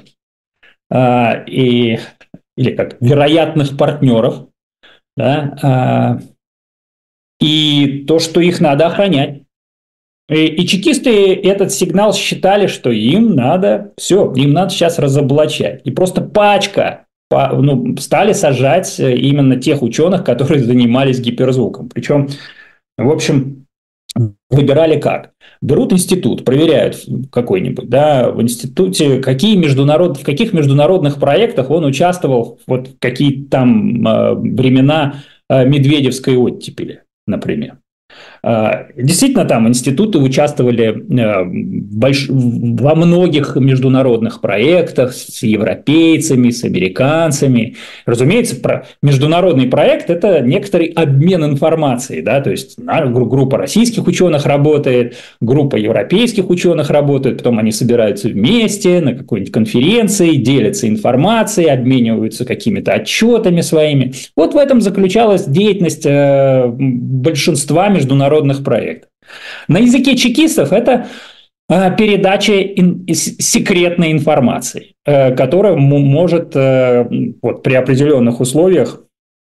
и, или как вероятных партнеров, да, и то, что их надо охранять. И, и чекисты этот сигнал считали, что им надо, все, им надо сейчас разоблачать. И просто пачка, по, ну, стали сажать именно тех ученых, которые занимались гиперзвуком. Причем, в общем, выбирали как? Берут институт, проверяют какой-нибудь, да, в институте, какие международ, в каких международных проектах он участвовал, вот какие там э, времена э, Медведевской оттепели, например. Действительно, там институты участвовали больш... во многих международных проектах с европейцами, с американцами. Разумеется, про... международный проект – это некоторый обмен информацией. Да? То есть группа российских ученых работает, группа европейских ученых работает, потом они собираются вместе на какой-нибудь конференции, делятся информацией, обмениваются какими-то отчетами своими. Вот в этом заключалась деятельность большинства международных проектов. На языке чекистов это передача ин- секретной информации, которая может вот, при определенных условиях,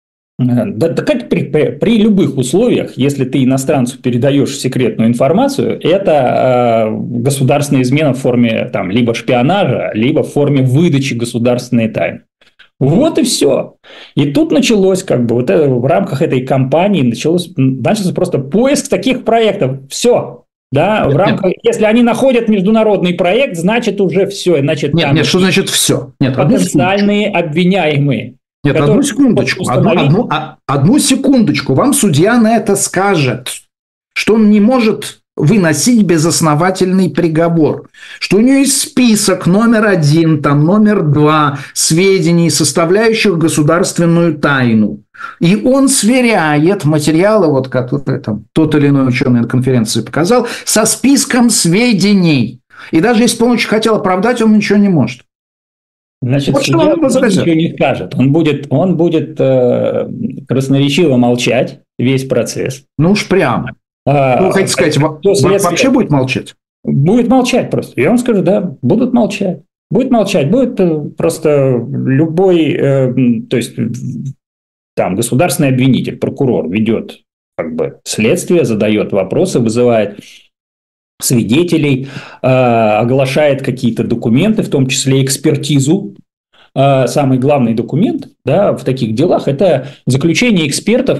да, да как при, при, при любых условиях, если ты иностранцу передаешь секретную информацию, это государственная измена в форме там, либо шпионажа, либо в форме выдачи государственной тайны. Вот и все. И тут началось, как бы, вот это, в рамках этой кампании началось, начался просто поиск таких проектов. Все. Да, в рамках, нет. Если они находят международный проект, значит уже все. Значит, нет, нет, что значит все? Нет, потенциальные обвиняемые. Нет, одну секундочку. Одну, одну, одну секундочку. Вам судья на это скажет, что он не может выносить безосновательный приговор, что у нее есть список номер один, там номер два сведений, составляющих государственную тайну. И он сверяет материалы, вот, которые там тот или иной ученый на конференции показал, со списком сведений. И даже если бы он очень хотел оправдать, он ничего не может. Значит, вот судья ничего не скажет. Он будет, он будет э, красноречиво молчать весь процесс. Ну уж прямо. Ну, хотите сказать, вообще будет молчать? Будет молчать просто. Я вам скажу, да, будут молчать. Будет молчать. Будет просто любой, э, то есть, там, государственный обвинитель, прокурор ведет как бы следствие, задает вопросы, вызывает свидетелей, э, оглашает какие-то документы, в том числе экспертизу. Э, самый главный документ, да, в таких делах – это заключение экспертов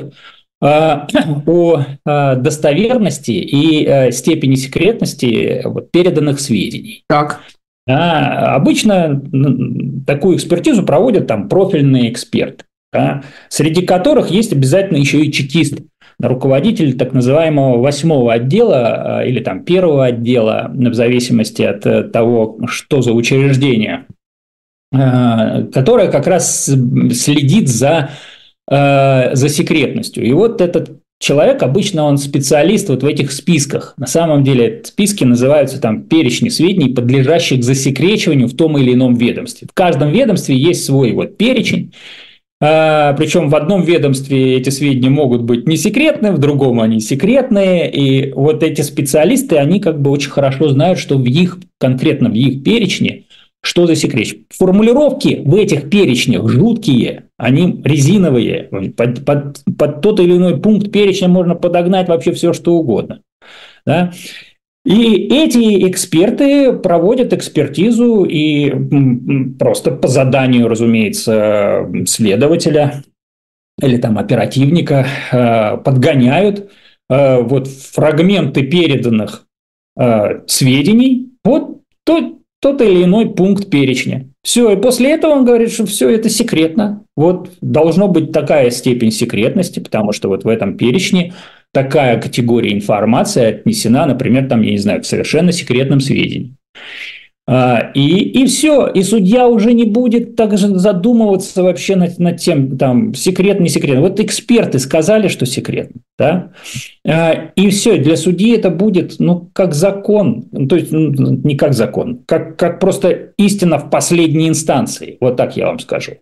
о достоверности и степени секретности переданных сведений. Так. А, обычно такую экспертизу проводят там профильные эксперты, да, среди которых есть обязательно еще и чекист, руководитель так называемого восьмого отдела или там первого отдела, в зависимости от того, что за учреждение, которое как раз следит за за секретностью. И вот этот человек, обычно он специалист вот в этих списках. На самом деле списки называются там перечни сведений, подлежащих засекречиванию в том или ином ведомстве. В каждом ведомстве есть свой вот перечень. Причем в одном ведомстве эти сведения могут быть не секретные, в другом они секретные. И вот эти специалисты, они как бы очень хорошо знают, что в их, конкретно в их перечне что засекречено. Формулировки в этих перечнях жуткие, они резиновые. Под, под, под тот или иной пункт перечня можно подогнать вообще все, что угодно. Да? И эти эксперты проводят экспертизу и просто по заданию, разумеется, следователя или там оперативника подгоняют вот фрагменты переданных сведений под тот, тот или иной пункт перечня. Все, и после этого он говорит, что все это секретно. Вот должна быть такая степень секретности, потому что вот в этом перечне такая категория информации отнесена, например, там, я не знаю, к совершенно секретным сведениям. И, и все, и судья уже не будет также задумываться вообще над, над тем, там, секретно, не секретно. Вот эксперты сказали, что секретно, да, и все, для судьи это будет, ну, как закон, то есть, ну, не как закон, как, как просто истина в последней инстанции, вот так я вам скажу.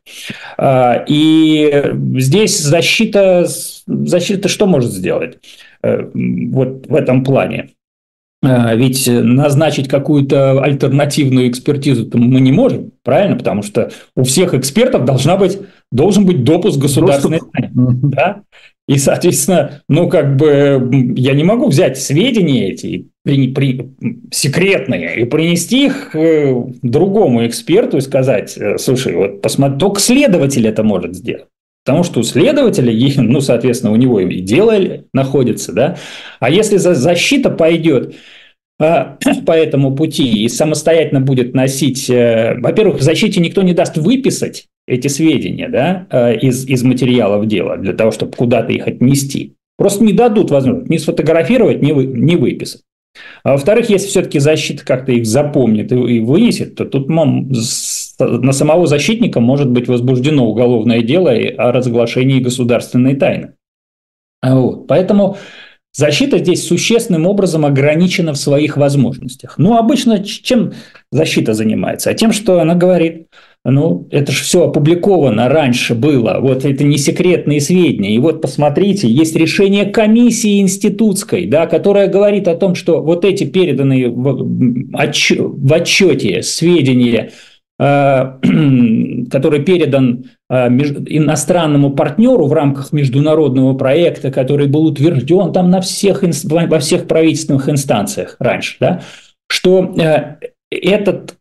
И здесь защита, защита что может сделать вот в этом плане? Ведь назначить какую-то альтернативную экспертизу мы не можем, правильно? Потому что у всех экспертов должна быть, должен быть допуск государственной тайны. Да? И, соответственно, ну, как бы я не могу взять сведения эти при, при, секретные и принести их э, другому эксперту и сказать: слушай, вот посмотри, только следователь это может сделать. Потому что у следователя, ну, соответственно, у него и дело находится, да. А если защита пойдет по этому пути и самостоятельно будет носить... Во-первых, в защите никто не даст выписать эти сведения, да, из, из материалов дела для того, чтобы куда-то их отнести. Просто не дадут возможность ни сфотографировать, ни, вы, ни выписать. А во-вторых, если все-таки защита как-то их запомнит и, и вынесет, то тут мам, с, на самого защитника может быть возбуждено уголовное дело о разглашении государственной тайны. Вот. Поэтому... защита здесь существенным образом ограничена в своих возможностях. Ну, обычно чем защита занимается? А тем, что она говорит: ну, это же все опубликовано раньше было, вот это не секретные сведения. И вот посмотрите, есть решение комиссии институтской, да, которая говорит о том, что вот эти переданные в, отч... в отчете сведения, который передан иностранному партнеру в рамках международного проекта, который был утвержден там на всех, во всех правительственных инстанциях раньше, да, что этот,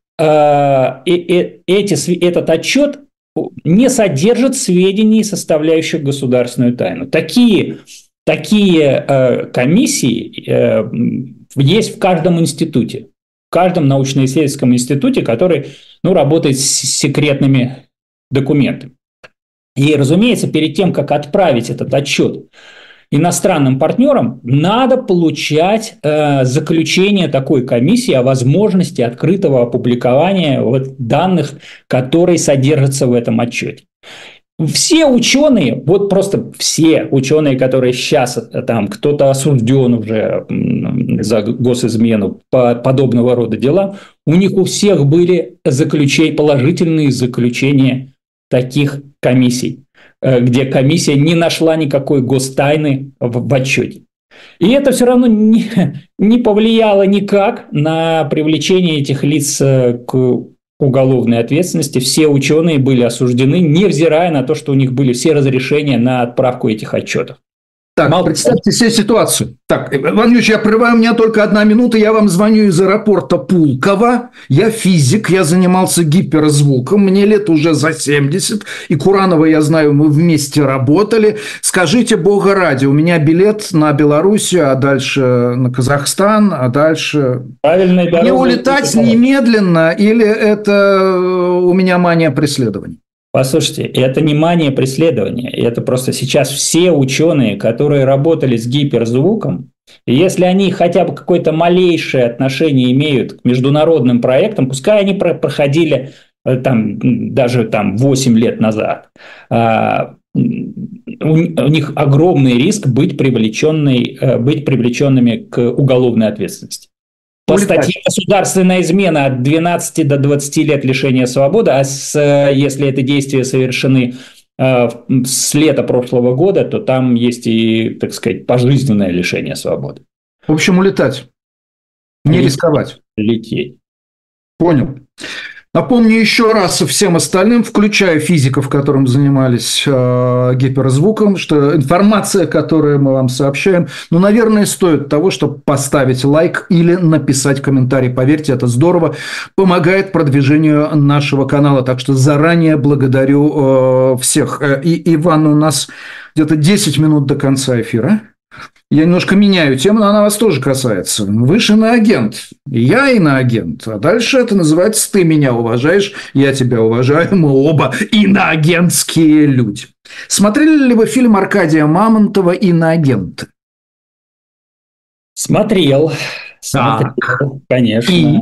эти, этот отчет не содержит сведений, составляющих государственную тайну. Такие, такие комиссии есть в каждом институте. В каждом научно-исследовательском институте, который, ну, работает с секретными документами. И, разумеется, перед тем, как отправить этот отчет иностранным партнерам, надо получать э, заключение такой комиссии о возможности открытого опубликования вот данных, которые содержатся в этом отчете. Все ученые, вот просто все ученые, которые сейчас там кто-то осужден уже за госизмену по подобного рода делам, у них у всех были заключения, положительные заключения таких комиссий, где комиссия не нашла никакой гостайны в, в отчете. И это все равно не, не повлияло никак на привлечение этих лиц к уголовной ответственности. Все ученые были осуждены, невзирая на то, что у них были все разрешения на отправку этих отчетов. Так, Мало... представьте себе ситуацию. Так, Иван Юрьевич, я прерываю, у меня только одна минута, я вам звоню из аэропорта Пулково, я физик, я занимался гиперзвуком, мне лет уже за семьдесят, и Куранова, я знаю, мы вместе работали. Скажите, бога ради, у меня билет на Белоруссию, а дальше на Казахстан, а дальше... Правильно, мне улетать немедленно, или это у меня мания преследования? Послушайте, это не мания преследования, это просто сейчас все ученые, которые работали с гиперзвуком, если они хотя бы какое-то малейшее отношение имеют к международным проектам, пускай они проходили там, даже там, восемь лет назад, у них огромный риск быть, привлеченный, быть привлеченными к уголовной ответственности. По статье «Государственная измена» от двенадцати до двадцати лет лишения свободы, а с, если это действия совершены э, с лета прошлого года, то там есть и, так сказать, пожизненное лишение свободы. В общем, улетать, не лететь, рисковать. Лететь. Понял. Напомню еще раз всем остальным, включая физиков, которым занимались э, гиперзвуком, что информация, которую мы вам сообщаем, ну, наверное, стоит того, чтобы поставить лайк или написать комментарий. Поверьте, это здорово, помогает продвижению нашего канала. Так что заранее благодарю э, всех. И, Иван, у нас где-то десять минут до конца эфира. Я немножко меняю тему, но она вас тоже касается. Вы же иноагент, я иноагент. А дальше это называется «ты меня уважаешь, я тебя уважаю, мы оба иноагентские люди». Смотрели ли вы фильм Аркадия Мамонтова «Иноагенты»? Смотрел. Смотрел, так. Конечно. И?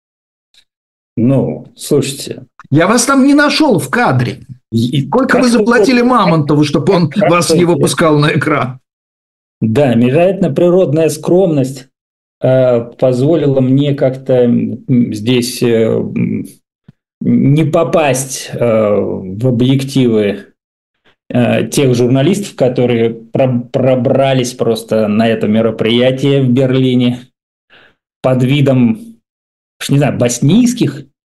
Ну, слушайте. Я вас там не нашел в кадре. И сколько вы заплатили Мамонтову, чтобы он вас не выпускал на экран? Да, вероятно, природная скромность э, позволила мне как-то здесь э, не попасть э, в объективы э, тех журналистов, которые про- пробрались просто на это мероприятие в Берлине под видом, не знаю, боснийских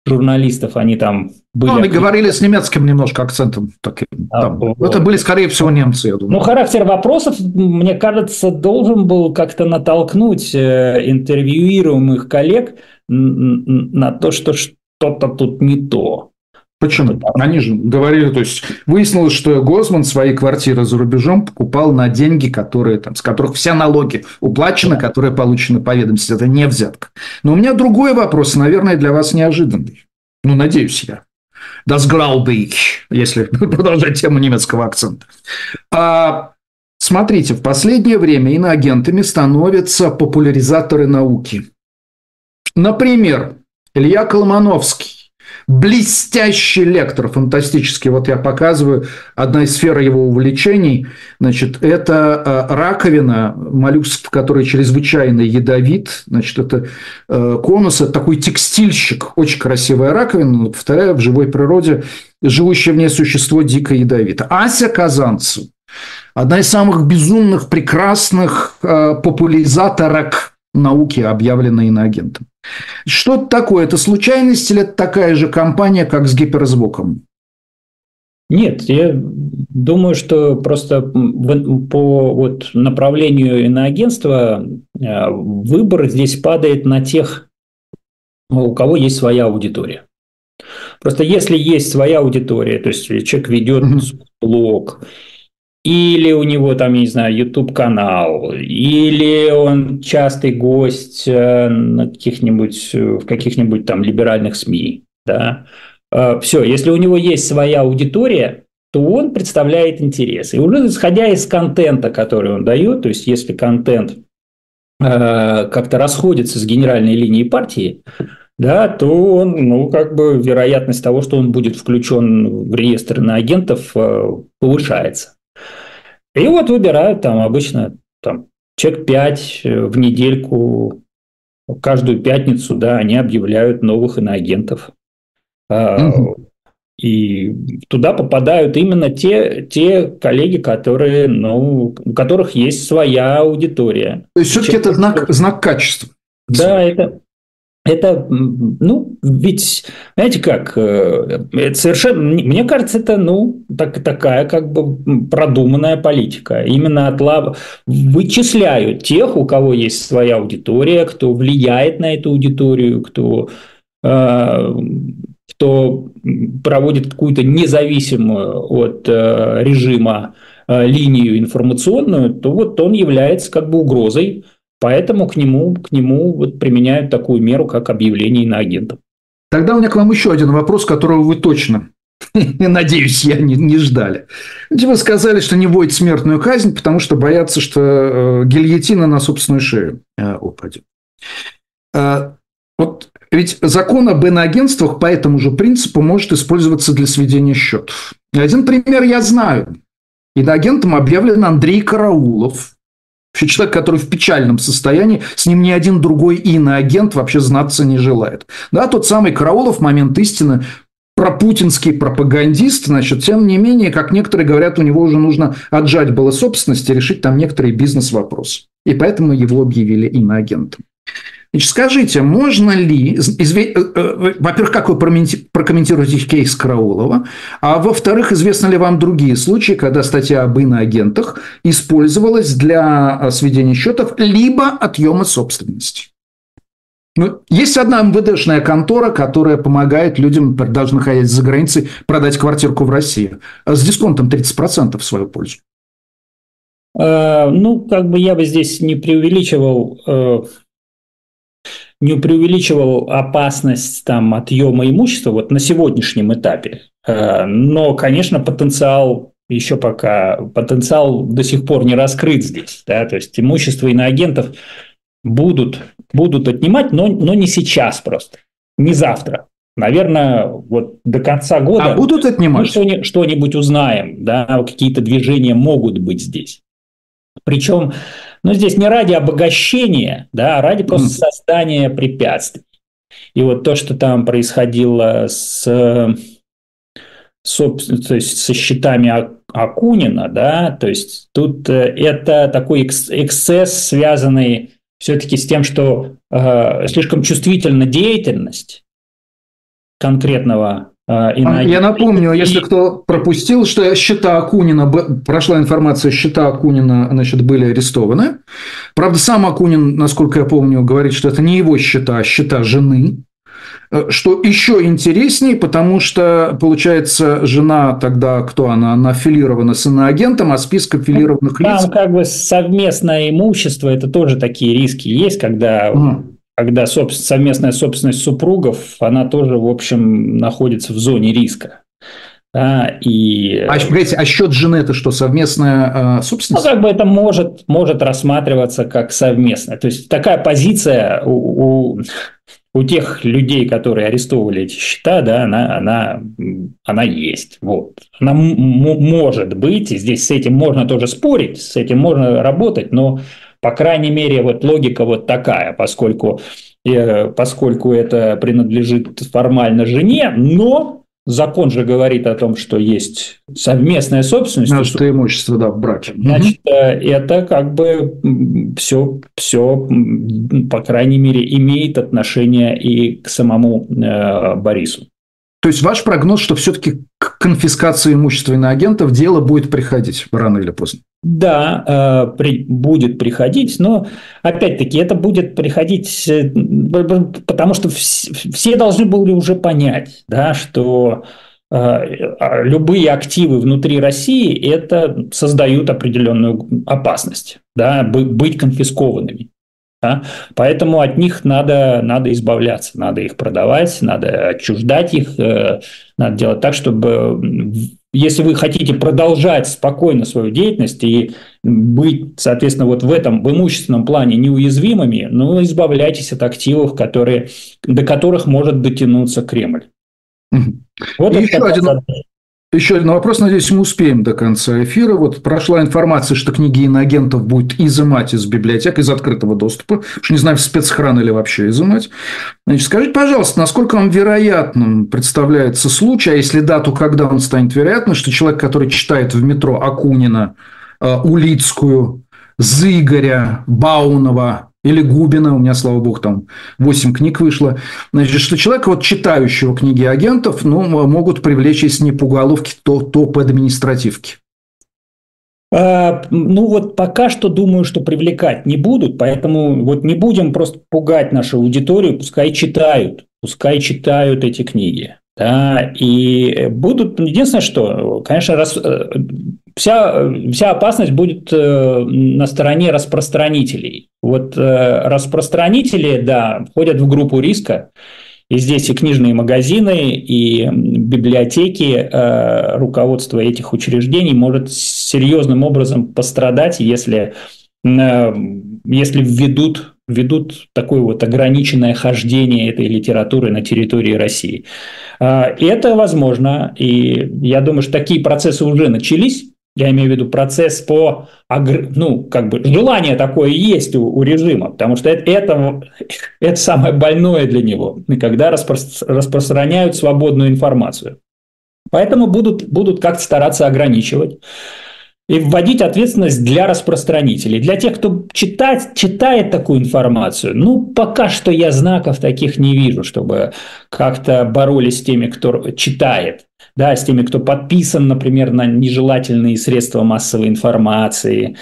журналистов, они там были... Ну, они говорили с немецким немножко акцентом. Таким, а, там. Это были, скорее всего, немцы, я думаю. Ну, характер вопросов, мне кажется, должен был как-то натолкнуть интервьюируемых коллег на то, что что-то тут не то. Почему? Они же говорили, то есть выяснилось, что Госман свои квартиры за рубежом покупал на деньги, которые, там, с которых все налоги уплачены, которые получены по ведомости. Это не взятка. Но у меня другой вопрос, наверное, для вас неожиданный. Ну, надеюсь я. Das glaube ich, если продолжать тему немецкого акцента. А, смотрите, в последнее время иноагентами становятся популяризаторы науки. Например, Илья Колмановский. Блестящий лектор, фантастический. Вот я показываю, одна из сфер его увлечений, значит, это раковина, моллюск, который чрезвычайно ядовит. Значит, это конус, это такой текстильщик, очень красивая раковина, повторяю, в живой природе живущее в ней существо дико ядовито. Ася Казанцева, одна из самых безумных, прекрасных популяризаторок науки, объявленная иноагентом. Что это такое? Это случайность или это такая же компания, как с гиперзвуком? Нет, я думаю, что просто по вот направлению иноагентства выбор здесь падает на тех, у кого есть своя аудитория. Просто если есть своя аудитория, то есть человек ведет mm-hmm. блог, или у него там, я не знаю, YouTube-канал, или он частый гость на каких-нибудь, в каких-нибудь там либеральных СМИ. Да? Все, если у него есть своя аудитория, то он представляет интерес. И уже исходя из контента, который он дает, то есть если контент как-то расходится с генеральной линией партии, да, то он, ну, как бы вероятность того, что он будет включен в реестр иноагентов, повышается. И вот выбирают там обычно там, человек пять в недельку, каждую пятницу, да, они объявляют новых иноагентов. Mm-hmm. И туда попадают именно те, те коллеги, которые, ну, у которых есть своя аудитория. То есть, все-таки это знак, знак качества. Да, это... Это, ну, ведь, знаете как, это совершенно, мне кажется, это, ну, так, такая как бы продуманная политика. Именно отлав... вычисляют тех, у кого есть своя аудитория, кто влияет на эту аудиторию, кто, э, кто проводит какую-то независимую от э, режима э, линию информационную, то вот он является как бы угрозой. Поэтому к нему, к нему вот применяют такую меру, как объявление иноагентом. Тогда у меня к вам еще один вопрос, которого вы точно, надеюсь, я не, не ждали. Вы сказали, что не вводят смертную казнь, потому что боятся, что гильотина на собственную шею упадет. Вот ведь закон об иноагентствах по этому же принципу может использоваться для сведения счетов. Один пример я знаю. Иноагентом объявлен Андрей Караулов. Человек, который в печальном состоянии, с ним ни один другой иноагент вообще знаться не желает. Да, тот самый Караулов, момент истины, пропутинский пропагандист, значит, тем не менее, как некоторые говорят, у него уже нужно отжать было собственность и решить там некоторые бизнес-вопросы. И поэтому его объявили иноагентом. Значит, скажите, можно ли, во-первых, как вы прокомментируете кейс Караулова, а во-вторых, известны ли вам другие случаи, когда статья об иноагентах использовалась для сведения счетов либо отъема собственности? Ну, есть одна эм вэ дэшная контора, которая помогает людям, даже находясь за границей, продать квартирку в России с дисконтом тридцать процентов в свою пользу. Ну, как бы я бы здесь не преувеличивал... не преувеличивал опасность там, отъема имущества вот на сегодняшнем этапе. Но, конечно, потенциал еще пока, потенциал до сих пор не раскрыт здесь. Да? То есть имущество иноагентов будут, будут отнимать, но, но не сейчас просто, не завтра. Наверное, вот до конца года а будут отнимать? Мы что-нибудь узнаем, да? Какие-то движения могут быть здесь. Причем, ну, здесь не ради обогащения, да, а ради просто создания препятствий. И вот то, что там происходило с, собственно, то есть со счетами Акунина, да, то есть тут это такой эксцесс, связанный все-таки с тем, что э, слишком чувствительна деятельность, конкретного иноагента. Я напомню, если кто пропустил, что счета Акунина, прошла информация, счета Акунина, значит, были арестованы. Правда, сам Акунин, насколько я помню, говорит, что это не его счета, а счета жены. Что еще интереснее, потому что, получается, жена тогда, кто она, она аффилирована с иноагентом, а список аффилированных лиц... Там как бы совместное имущество, это тоже такие риски есть, когда... Угу. Когда совместная собственность супругов, она тоже, в общем, находится в зоне риска. Да, и... А, погодите, а счет жены – это что, совместная э, собственность? Ну, как бы это может, может рассматриваться как совместная. То есть, такая позиция у, у, у тех людей, которые арестовывали эти счета, да, она, она, она есть. Вот. Она м- может быть, и здесь с этим можно тоже спорить, с этим можно работать, но... По крайней мере, вот логика вот такая, поскольку, э, поскольку это принадлежит формально жене, но закон же говорит о том, что есть совместная собственность. Значит, это имущество, да, в браке. Значит, угу. это как бы все, все, по крайней мере, имеет отношение и к самому э, Борису. То есть, ваш прогноз, что все-таки к конфискации имущества иноагентов дело будет приходить рано или поздно? Да, э, при, будет приходить, но, опять-таки, это будет приходить, э, потому что вс, все должны были уже понять, да, что э, любые активы внутри России это создают определенную опасность, да, быть конфискованными. Да? Поэтому от них надо, надо избавляться, надо их продавать, надо отчуждать их, э, надо делать так, чтобы... Если вы хотите продолжать спокойно свою деятельность и быть, соответственно, вот в этом, в имущественном плане неуязвимыми, ну, избавляйтесь от активов, которые, до которых может дотянуться Кремль. Угу. Вот еще один, еще один вопрос, надеюсь, мы успеем до конца эфира. Вот прошла информация, что книги иноагентов будет изымать из библиотек, из открытого доступа. Уж не знаю, в спецхран или вообще изымать. Значит, скажите, пожалуйста, насколько вам вероятным представляется случай, а если да, то когда он станет вероятным, что человек, который читает в метро Акунина, Улицкую, Зыгоря, Баунова или Губина, у меня, слава богу, там восемь книг вышло, значит, что человека, вот, читающего книги агентов, ну, могут привлечь, если не по уголовке, то, то по административке? А, ну, вот пока что думаю, что привлекать не будут, поэтому вот не будем просто пугать нашу аудиторию, пускай читают, пускай читают эти книги. Да, и будут, единственное, что, конечно, рас, вся, вся опасность будет на стороне распространителей. Вот распространители, да, входят в группу риска, и здесь и книжные магазины, и библиотеки, руководство этих учреждений может серьезным образом пострадать, если, если введут ведут такое вот ограниченное хождение этой литературы на территории России. Это возможно, и я думаю, что такие процессы уже начались. Я имею в виду процесс по, ну, как бы, желание такое есть у, у режима, потому что это, это, это самое больное для него, когда распро, распространяют свободную информацию. Поэтому будут, будут как-то стараться ограничивать. И вводить ответственность для распространителей. Для тех, кто читает, читает такую информацию, ну, пока что я знаков таких не вижу, чтобы как-то боролись с теми, кто читает, да, с теми, кто подписан, например, на нежелательные средства массовой информации,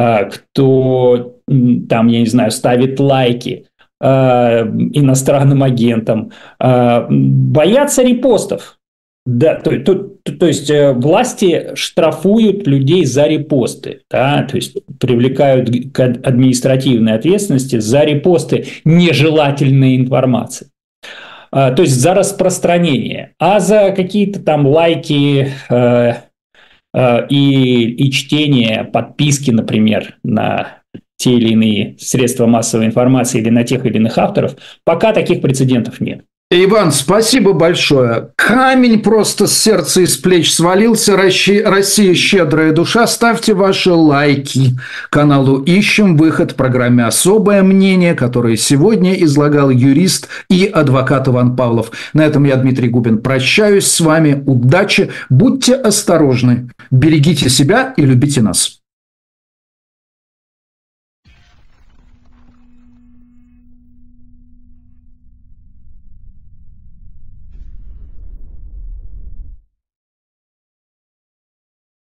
кто, там, я не знаю, ставит лайки иностранным агентам, боятся репостов. Да, то, то, то, то есть власти штрафуют людей за репосты, да, то есть привлекают к административной ответственности за репосты нежелательной информации, а, то есть за распространение, а за какие-то там лайки э, э, и, и чтение, подписки, например, на те или иные средства массовой информации или на тех или иных авторов, пока таких прецедентов нет. Иван, спасибо большое. Камень просто с сердца и с плеч свалился. Россия, Россия щедрая душа. Ставьте ваши лайки каналу «Ищем выход», программе «Особое мнение», которое сегодня излагал юрист и адвокат Иван Павлов. На этом я, Дмитрий Губин, прощаюсь с вами. Удачи, будьте осторожны, берегите себя и любите нас.